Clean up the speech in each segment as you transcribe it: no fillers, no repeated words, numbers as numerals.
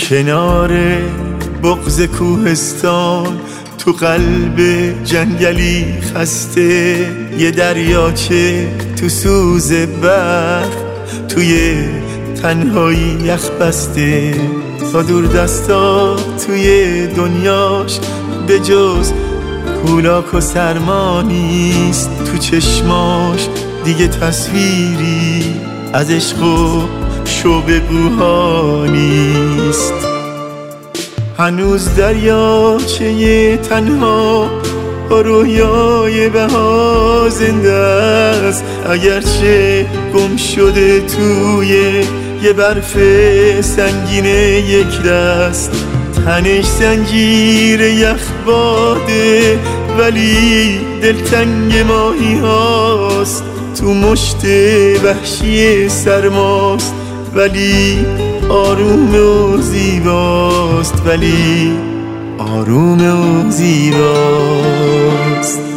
کنار بغض کوهستان، تو قلب جنگلی خسته، یه دریاچه تو سوز برف، توی تنهایی یخ بسته. تا دور دستا توی دنیاش به جز کولاک و سرما نیست، تو چشماش دیگه تصویری از عشق و شوق‌ها نیست. هنوز دریاچه تنها با رویای بها زنده است، اگرچه گم شده توی یه برف سنگین یک دست. تنش زنجیر یخ باده ولی دلتنگ ماهی هاست، تو مشت وحشی سرماست ولی آروم و زیباست، ولی آروم و زیباست.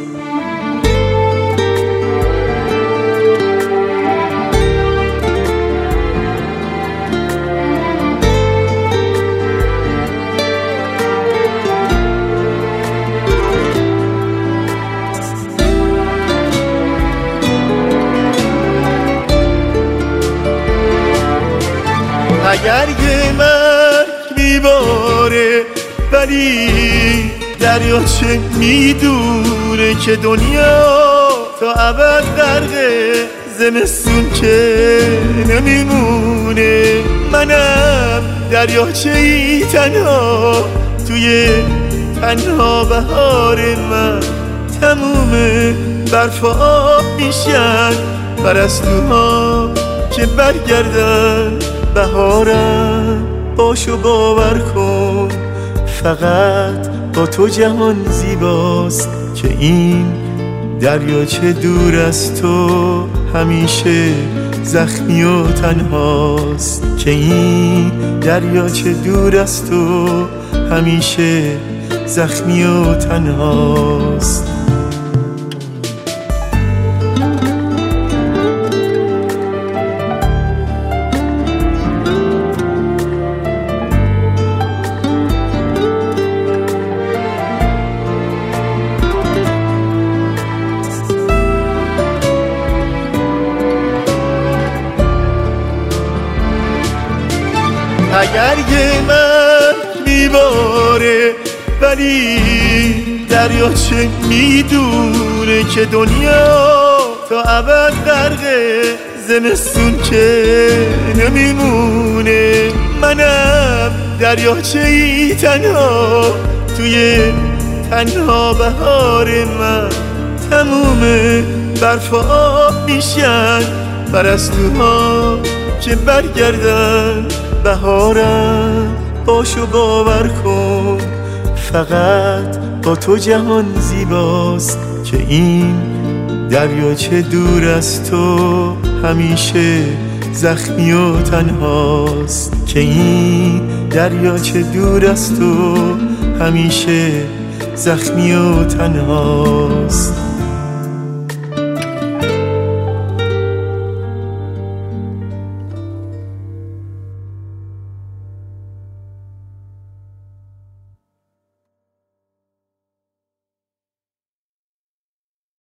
اگر یه مرگ میباره ولی دریاچه میدونه که دنیا تا ابد غرقه، زمستون که نمیمونه. منم دریاچه ای تنها توی تنها بهار من، تموم برف و آب میشن پرستوها که برگردن بهارم. باشو باور کن فقط با تو جهان زیباست، که این دریاچه دور از تو همیشه زخمی و تنهاست، که این دریاچه دور از تو همیشه زخمی و تنهاست. اگر یه مرگ میباره ولی دریاچه میدونه که دنیا تا ابد غرقه، زمستون که نمیمونه. منم دریاچه ای تنها توی تنها بهار من، تموم برف و آب میشن پرستوها که برگردن بهارم. باشو باور کن فقط با تو جهان زیباست، که این دریاچه دور از تو همیشه زخمی و تنهاست، که این دریاچه دور از تو همیشه زخمی و تنهاست.